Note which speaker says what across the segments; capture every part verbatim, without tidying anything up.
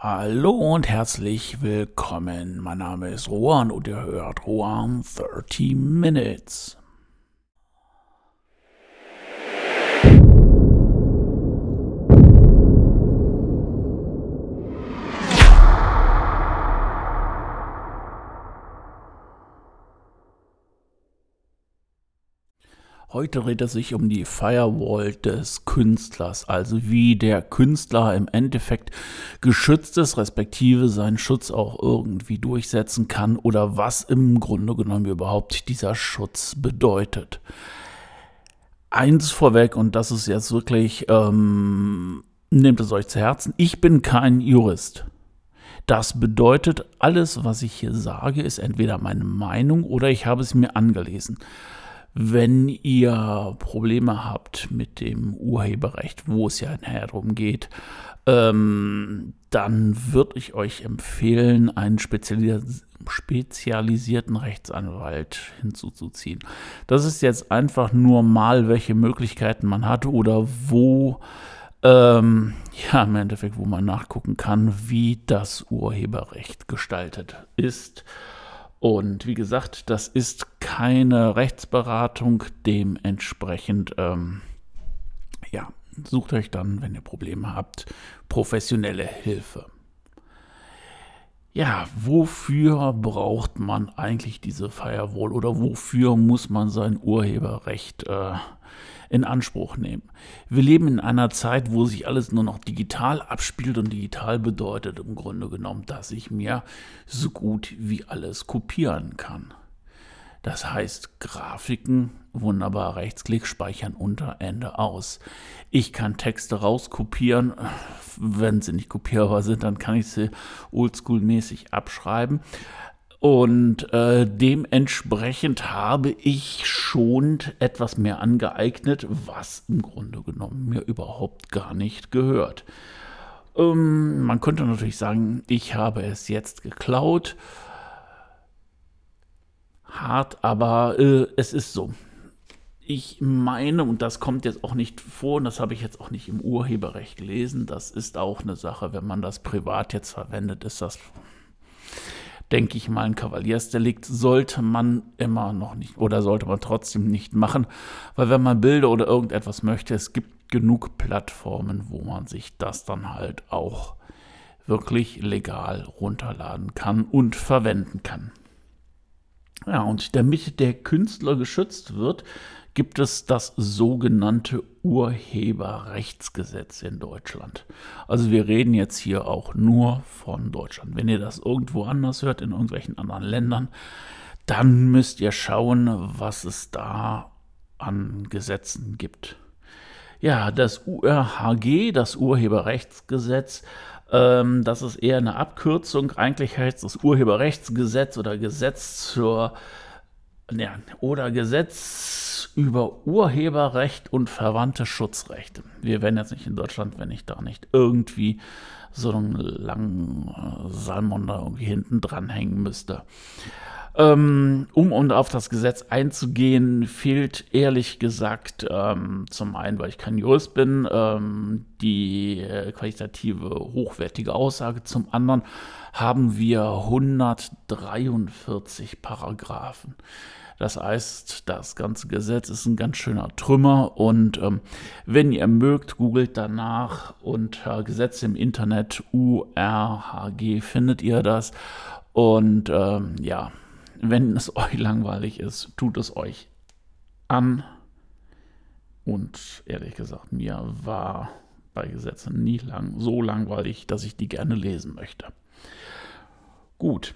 Speaker 1: Hallo und herzlich willkommen. Mein Name ist Rohan und ihr hört Rohan dreißig Minutes. Heute dreht es sich um die Firewall des Künstlers, also wie der Künstler im Endeffekt geschützt ist, respektive seinen Schutz auch irgendwie durchsetzen kann oder was im Grunde genommen überhaupt dieser Schutz bedeutet. Eins vorweg, und das ist jetzt wirklich, ähm, nehmt es euch zu Herzen, ich bin kein Jurist. Das bedeutet, alles, was ich hier sage, ist entweder meine Meinung oder ich habe es mir angelesen. Wenn ihr Probleme habt mit dem Urheberrecht, wo es ja nachher darum geht, ähm, dann würde ich euch empfehlen, einen spezialis- spezialisierten Rechtsanwalt hinzuzuziehen. Das ist jetzt einfach nur mal, welche Möglichkeiten man hat oder wo, ähm, ja, im Endeffekt, wo man nachgucken kann, wie das Urheberrecht gestaltet ist. Und wie gesagt, das ist keine Rechtsberatung, dementsprechend, ähm, ja, sucht euch dann, wenn ihr Probleme habt, professionelle Hilfe. Ja, wofür braucht man eigentlich diese Firewall oder wofür muss man sein Urheberrecht äh, in Anspruch nehmen? Wir leben in einer Zeit, wo sich alles nur noch digital abspielt und digital bedeutet im Grunde genommen, dass ich mir so gut wie alles kopieren kann. Das heißt, Grafiken, wunderbar, Rechtsklick, speichern unter, Ende, aus. Ich kann Texte rauskopieren, wenn sie nicht kopierbar sind, dann kann ich sie oldschool-mäßig abschreiben. Und äh, dementsprechend habe ich schon etwas mehr angeeignet, was im Grunde genommen mir überhaupt gar nicht gehört. Ähm, man könnte natürlich sagen, ich habe es jetzt geklaut. Hart, aber äh, es ist so. Ich meine, und das kommt jetzt auch nicht vor, und das habe ich jetzt auch nicht im Urheberrecht gelesen, das ist auch eine Sache, wenn man das privat jetzt verwendet, ist das, denke ich mal, ein Kavaliersdelikt, sollte man immer noch nicht oder sollte man trotzdem nicht machen, weil wenn man Bilder oder irgendetwas möchte, es gibt genug Plattformen, wo man sich das dann halt auch wirklich legal runterladen kann und verwenden kann. Ja, und damit der Künstler geschützt wird, gibt es das sogenannte Urheberrechtsgesetz in Deutschland. Also wir reden jetzt hier auch nur von Deutschland. Wenn ihr das irgendwo anders hört, in irgendwelchen anderen Ländern, dann müsst ihr schauen, was es da an Gesetzen gibt. Ja, das U R H G, das Urheberrechtsgesetz, ähm, das ist eher eine Abkürzung. Eigentlich heißt das Urheberrechtsgesetz oder Gesetz zur ja, oder Gesetz über Urheberrecht und verwandte Schutzrechte. Wir wären jetzt nicht in Deutschland, wenn ich da nicht irgendwie so einen langen äh, Salmon da irgendwie hinten dranhängen müsste. Ähm, um und auf das Gesetz einzugehen, fehlt ehrlich gesagt ähm, zum einen, weil ich kein Jurist bin, ähm, die äh, qualitative, hochwertige Aussage. Zum anderen haben wir hundertdreiundvierzig Paragraphen. Das heißt, das ganze Gesetz ist ein ganz schöner Trümmer und ähm, wenn ihr mögt, googelt danach unter Gesetze im Internet U R H G findet ihr das und ähm, ja, wenn es euch langweilig ist, tut es euch an. Und ehrlich gesagt, mir war bei Gesetzen nie lang, so langweilig, dass ich die gerne lesen möchte. Gut.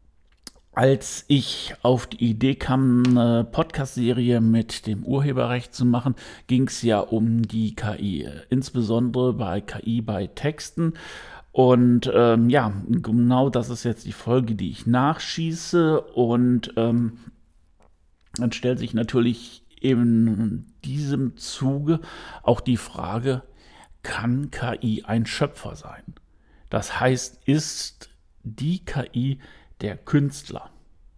Speaker 1: Als ich auf die Idee kam, eine Podcast-Serie mit dem Urheberrecht zu machen, ging es ja um die K I, insbesondere bei K I bei Texten. Und ähm, ja, genau das ist jetzt die Folge, die ich nachschieße. Und ähm, dann stellt sich natürlich in diesem Zuge auch die Frage, kann K I ein Schöpfer sein? Das heißt, ist die K I der Künstler?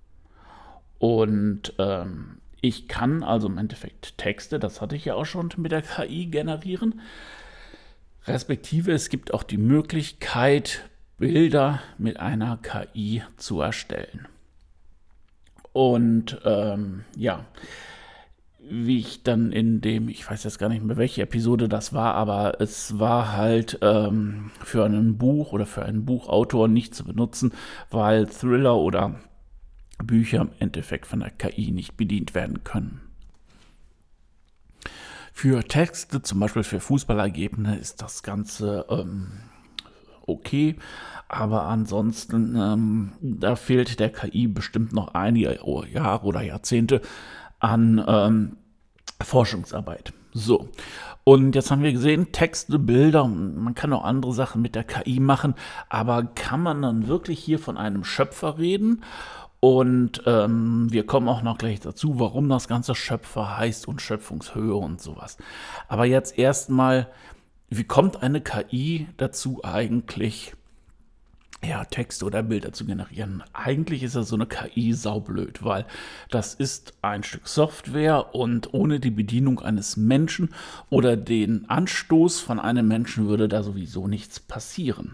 Speaker 1: Und ähm, ich kann also im Endeffekt Texte, das hatte ich ja auch schon mit der K I generieren. Respektive es gibt auch die Möglichkeit, Bilder mit einer K I zu erstellen. Und ähm, ja, wie ich dann in dem, ich weiß jetzt gar nicht mehr, welche Episode das war, aber es war halt ähm, für ein Buch oder für einen Buchautor nicht zu benutzen, weil Thriller oder Bücher im Endeffekt von der K I nicht bedient werden können. Für Texte, zum Beispiel für Fußballergebnisse, ist das Ganze ähm, okay, aber ansonsten, ähm, da fehlt der K I bestimmt noch einige Jahre oder Jahrzehnte an ähm, Forschungsarbeit. So, und jetzt haben wir gesehen, Texte, Bilder, man kann auch andere Sachen mit der K I machen, aber kann man dann wirklich hier von einem Schöpfer reden? Und ähm, wir kommen auch noch gleich dazu, warum das Ganze Schöpfer heißt und Schöpfungshöhe und sowas. Aber jetzt erstmal, wie kommt eine K I dazu eigentlich, ja, Texte oder Bilder zu generieren? Eigentlich ist ja so eine K I saublöd, weil das ist ein Stück Software und ohne die Bedienung eines Menschen oder den Anstoß von einem Menschen würde da sowieso nichts passieren.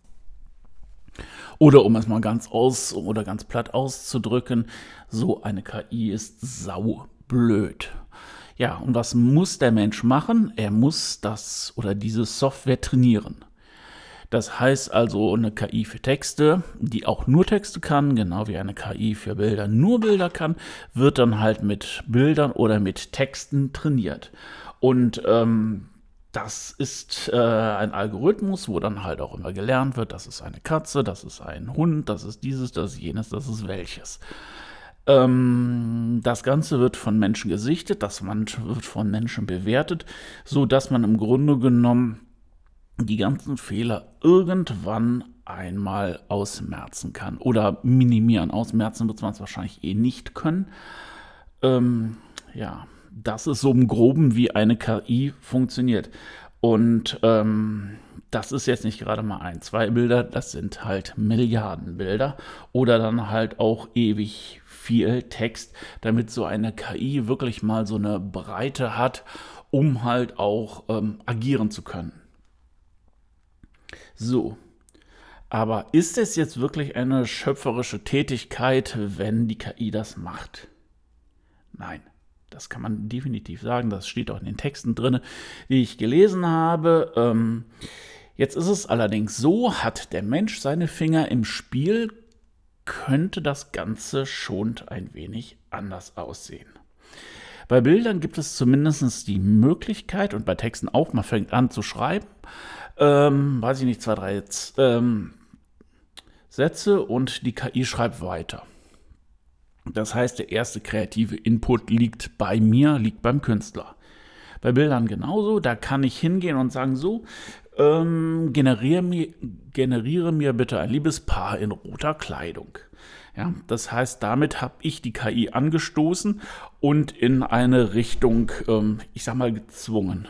Speaker 1: Oder um es mal ganz aus oder ganz platt auszudrücken, so eine K I ist saublöd. Ja, und was muss der Mensch machen? Er muss das oder diese Software trainieren. Das heißt also, eine K I für Texte, die auch nur Texte kann, genau wie eine K I für Bilder nur Bilder kann, wird dann halt mit Bildern oder mit Texten trainiert. Und ähm, das ist äh, ein Algorithmus, wo dann halt auch immer gelernt wird, das ist eine Katze, das ist ein Hund, das ist dieses, das ist jenes, das ist welches. Ähm, das Ganze wird von Menschen gesichtet, das wird von Menschen bewertet, so dass man im Grunde genommen die ganzen Fehler irgendwann einmal ausmerzen kann oder minimieren. Ausmerzen wird man es wahrscheinlich eh nicht können. Ähm, ja, das ist so im Groben, wie eine K I funktioniert. Und ähm, das ist jetzt nicht gerade mal ein, zwei Bilder, das sind halt Milliarden Bilder oder dann halt auch ewig viel Text, damit so eine K I wirklich mal so eine Breite hat, um halt auch ähm, agieren zu können. So, aber ist es jetzt wirklich eine schöpferische Tätigkeit, wenn die K I das macht? Nein, das kann man definitiv sagen, das steht auch in den Texten drin, die ich gelesen habe. Ähm, jetzt ist es allerdings so, hat der Mensch seine Finger im Spiel, könnte das Ganze schon ein wenig anders aussehen. Bei Bildern gibt es zumindest die Möglichkeit, und bei Texten auch, man fängt an zu schreiben, ähm, weiß ich nicht, zwei, drei ähm, Sätze und die K I schreibt weiter. Das heißt, der erste kreative Input liegt bei mir, liegt beim Künstler. Bei Bildern genauso, da kann ich hingehen und sagen, so, ähm, generiere, mir, generiere mir bitte ein Liebespaar in roter Kleidung. Ja, das heißt, damit habe ich die K I angestoßen und in eine Richtung, ähm, ich sag mal, gezwungen.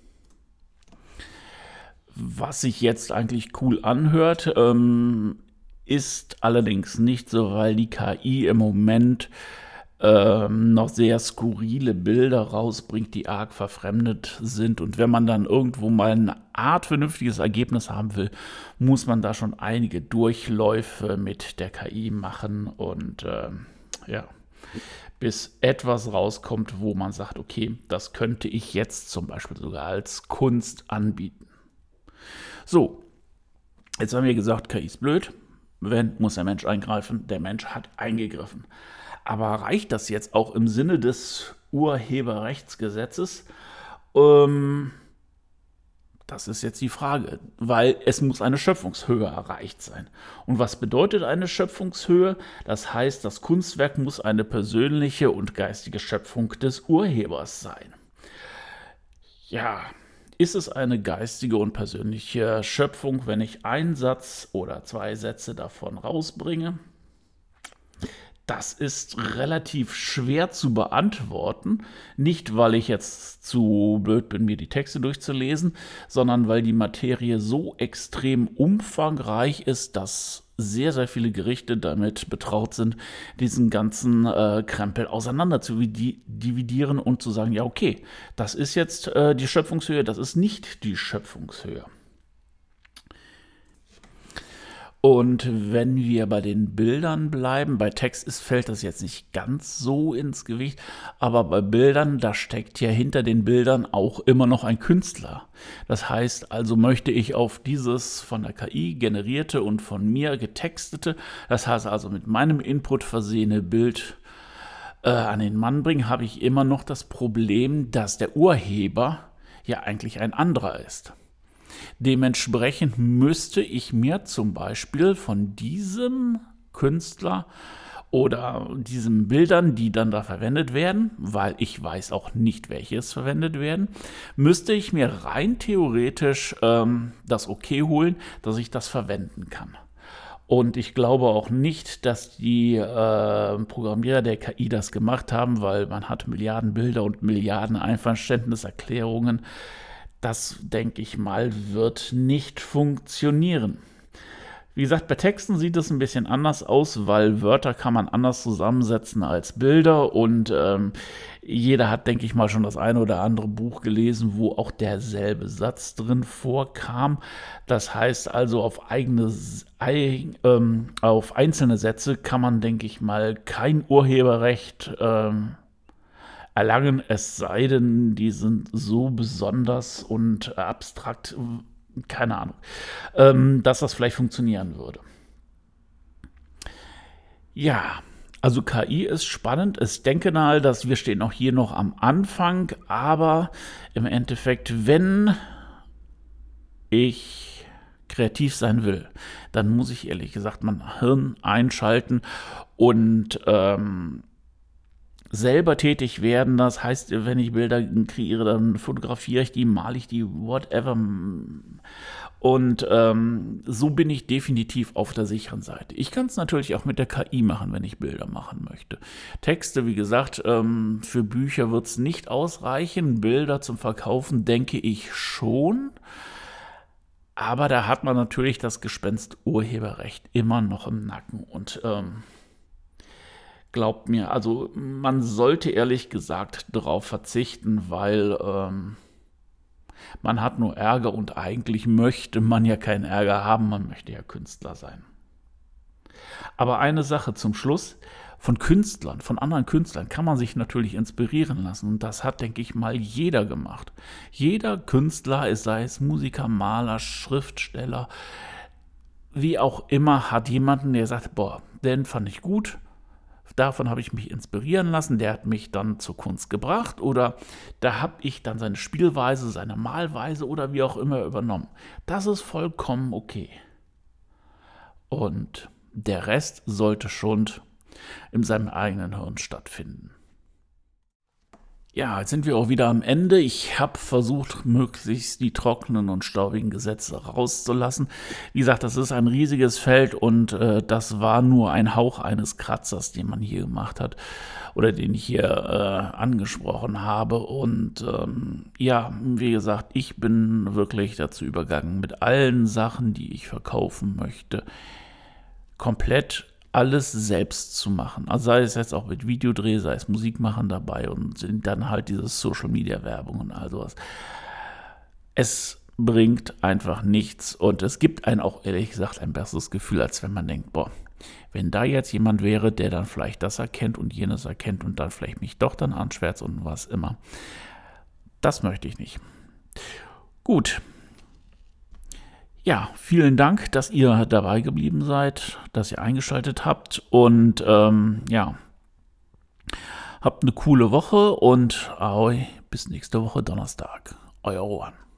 Speaker 1: Was sich jetzt eigentlich cool anhört, ähm, ist allerdings nicht so, weil die K I im Moment ähm, noch sehr skurrile Bilder rausbringt, die arg verfremdet sind. Und wenn man dann irgendwo mal eine Art vernünftiges Ergebnis haben will, muss man da schon einige Durchläufe mit der K I machen und ähm, ja, bis etwas rauskommt, wo man sagt, okay, das könnte ich jetzt zum Beispiel sogar als Kunst anbieten. So, jetzt haben wir gesagt, K I ist blöd. Wenn, muss der Mensch eingreifen. Der Mensch hat eingegriffen. Aber reicht das jetzt auch im Sinne des Urheberrechtsgesetzes? Ähm, das ist jetzt die Frage, weil es muss eine Schöpfungshöhe erreicht sein. Und was bedeutet eine Schöpfungshöhe? Das heißt, das Kunstwerk muss eine persönliche und geistige Schöpfung des Urhebers sein. Ja, ist es eine geistige und persönliche Schöpfung, wenn ich einen Satz oder zwei Sätze davon rausbringe? Das ist relativ schwer zu beantworten. Nicht, weil ich jetzt zu blöd bin, mir die Texte durchzulesen, sondern weil die Materie so extrem umfangreich ist, dass sehr, sehr viele Gerichte damit betraut sind, diesen ganzen äh, Krempel auseinander zu dividieren und zu sagen, ja okay, das ist jetzt äh, die Schöpfungshöhe, das ist nicht die Schöpfungshöhe. Und wenn wir bei den Bildern bleiben, bei Text ist, fällt das jetzt nicht ganz so ins Gewicht, aber bei Bildern, da steckt ja hinter den Bildern auch immer noch ein Künstler. Das heißt also, möchte ich auf dieses von der K I generierte und von mir getextete, das heißt also mit meinem Input versehene Bild äh, an den Mann bringen, habe ich immer noch das Problem, dass der Urheber ja eigentlich ein anderer ist. Dementsprechend müsste ich mir zum Beispiel von diesem Künstler oder diesen Bildern, die dann da verwendet werden, weil ich weiß auch nicht, welches verwendet werden, müsste ich mir rein theoretisch ähm, das Okay holen, dass ich das verwenden kann. Und ich glaube auch nicht, dass die äh, Programmierer der K I das gemacht haben, weil man hat Milliarden Bilder und Milliarden Einverständniserklärungen. Das, denke ich mal, wird nicht funktionieren. Wie gesagt, bei Texten sieht es ein bisschen anders aus, weil Wörter kann man anders zusammensetzen als Bilder und ähm, jeder hat, denke ich mal, schon das eine oder andere Buch gelesen, wo auch derselbe Satz drin vorkam. Das heißt also, auf eigene, ähm, auf einzelne Sätze kann man, denke ich mal, kein Urheberrecht ähm, erlangen, es sei denn, die sind so besonders und abstrakt, keine Ahnung, ähm, dass das vielleicht funktionieren würde. Ja, also K I ist spannend. Ich denke mal, dass wir stehen auch hier noch am Anfang, aber im Endeffekt, wenn ich kreativ sein will, dann muss ich ehrlich gesagt mein Hirn einschalten und ähm, selber tätig werden. Das heißt, wenn ich Bilder kreiere, dann fotografiere ich die, male ich die, whatever. Und ähm, so bin ich definitiv auf der sicheren Seite. Ich kann es natürlich auch mit der K I machen, wenn ich Bilder machen möchte. Texte, wie gesagt, ähm, für Bücher wird es nicht ausreichen. Bilder zum Verkaufen denke ich schon. Aber da hat man natürlich das Gespenst Urheberrecht immer noch im Nacken. Und ähm, glaubt mir, also man sollte ehrlich gesagt darauf verzichten, weil ähm, man hat nur Ärger und eigentlich möchte man ja keinen Ärger haben, man möchte ja Künstler sein. Aber eine Sache zum Schluss, von Künstlern, von anderen Künstlern kann man sich natürlich inspirieren lassen und das hat, denke ich mal, jeder gemacht. Jeder Künstler, sei es Musiker, Maler, Schriftsteller, wie auch immer, hat jemanden, der sagt, boah, den fand ich gut. Davon habe ich mich inspirieren lassen, der hat mich dann zur Kunst gebracht oder da habe ich dann seine Spielweise, seine Malweise oder wie auch immer übernommen. Das ist vollkommen okay. Und der Rest sollte schon in seinem eigenen Hirn stattfinden. Ja, jetzt sind wir auch wieder am Ende. Ich habe versucht, möglichst die trockenen und staubigen Gesetze rauszulassen. Wie gesagt, das ist ein riesiges Feld und äh, das war nur ein Hauch eines Kratzers, den man hier gemacht hat oder den ich hier äh, angesprochen habe. Und ähm, ja, wie gesagt, ich bin wirklich dazu übergegangen, mit allen Sachen, die ich verkaufen möchte, komplett alles selbst zu machen. Also sei es jetzt auch mit Videodreh, sei es Musik machen dabei und sind dann halt diese Social-Media-Werbung und all sowas. Es bringt einfach nichts und es gibt einem auch ehrlich gesagt ein besseres Gefühl, als wenn man denkt, boah, wenn da jetzt jemand wäre, der dann vielleicht das erkennt und jenes erkennt und dann vielleicht mich doch dann anschwärzt und was immer. Das möchte ich nicht. Gut. Ja, vielen Dank, dass ihr dabei geblieben seid, dass ihr eingeschaltet habt und ähm, ja, habt eine coole Woche und ahoi, bis nächste Woche Donnerstag. Euer Rohan.